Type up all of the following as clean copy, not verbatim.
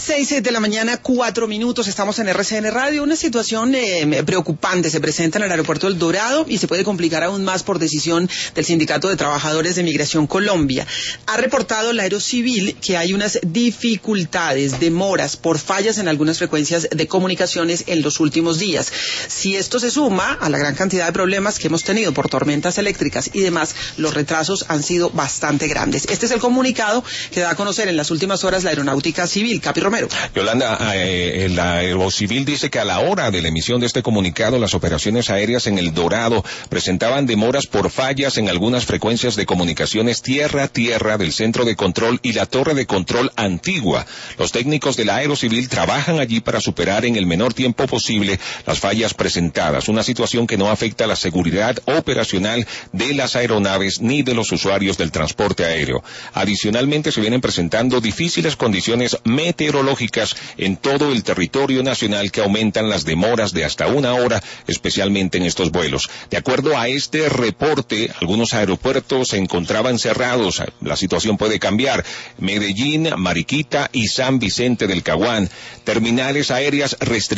6 de la mañana, 4 minutos, estamos en RCN Radio. Una situación preocupante se presenta en el aeropuerto del Dorado y se puede complicar aún más por decisión del Sindicato de Trabajadores de Migración Colombia. Ha reportado la Aerocivil que hay unas dificultades, demoras por fallas en algunas frecuencias de comunicaciones en los últimos días. Si esto se suma a la gran cantidad de problemas que hemos tenido por tormentas eléctricas y demás, los retrasos han sido bastante grandes. Este es el comunicado que da a conocer en las últimas horas la Aeronáutica Civil. Capi Romero. Yolanda, la Aerocivil dice que a la hora de la emisión de este comunicado, las operaciones aéreas en El Dorado presentaban demoras por fallas en algunas frecuencias de comunicaciones tierra-tierra del centro de control y la torre de control antigua. Los técnicos de la Aerocivil trabajan allí para superar en el menor tiempo posible las fallas presentadas, una situación que no afecta a la seguridad operacional de las aeronaves ni de los usuarios del transporte aéreo. Adicionalmente, se vienen presentando difíciles condiciones meteorológicas en todo el territorio nacional que aumentan las demoras de hasta 1 hora, especialmente en estos vuelos. De acuerdo a este reporte, algunos aeropuertos se encontraban cerrados. La situación puede cambiar. Medellín, Mariquita y San Vicente del Caguán. Terminales aéreas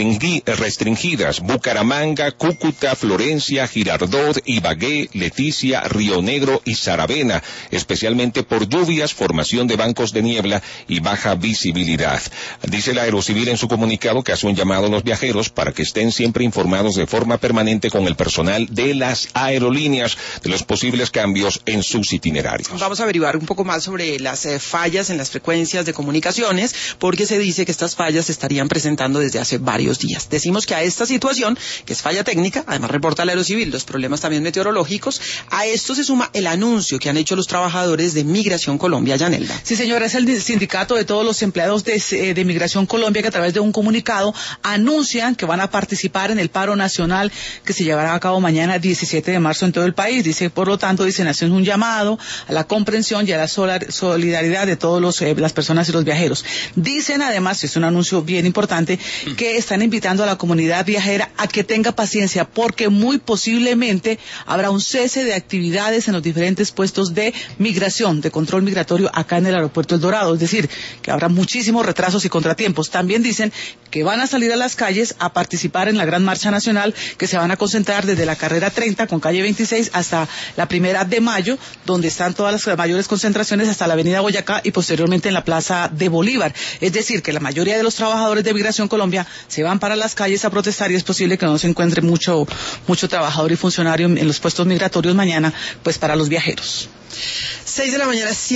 restringidas. Bucaramanga, Cúcuta, Florencia, Girardot, Ibagué, Leticia, Río Negro y Saravena, especialmente por lluvias, formación de bancos de niebla y baja visibilidad. Dice la Aerocivil en su comunicado que hace un llamado a los viajeros para que estén siempre informados de forma permanente con el personal de las aerolíneas de los posibles cambios en sus itinerarios. Vamos a averiguar un poco más sobre las fallas en las frecuencias de comunicaciones, porque se dice que estas fallas se estarían presentando desde hace varios días. Decimos que a esta situación, que es falla técnica, además reporta la Aerocivil los problemas también meteorológicos, a esto se suma el anuncio que han hecho los trabajadores de Migración Colombia. Yanelda. Sí, señora, es el sindicato de todos los empleados de Migración Colombia que a través de un comunicado anuncian que van a participar en el paro nacional que se llevará a cabo mañana 17 de marzo en todo el país. Dice, por lo tanto, dicen, hacen un llamado a la comprensión y a la solidaridad de todos las personas y los viajeros. Dicen además, es un anuncio bien importante, que están invitando a la comunidad viajera a que tenga paciencia porque muy posiblemente habrá un cese de actividades en los diferentes puestos de migración, de control migratorio acá en el aeropuerto El Dorado. Es decir, que habrá muchísimos retrasos y contratiempos. También dicen que van a salir a las calles a participar en la gran marcha nacional que se van a concentrar desde la carrera 30 con calle 26 hasta la 1 de mayo, donde están todas las mayores concentraciones, hasta la avenida Boyacá y posteriormente en la plaza de Bolívar. Es decir, que la mayoría de los trabajadores de Migración Colombia se van para las calles a protestar y es posible que no se encuentre mucho trabajador y funcionario en los puestos migratorios mañana, pues para los viajeros. 6 de la mañana.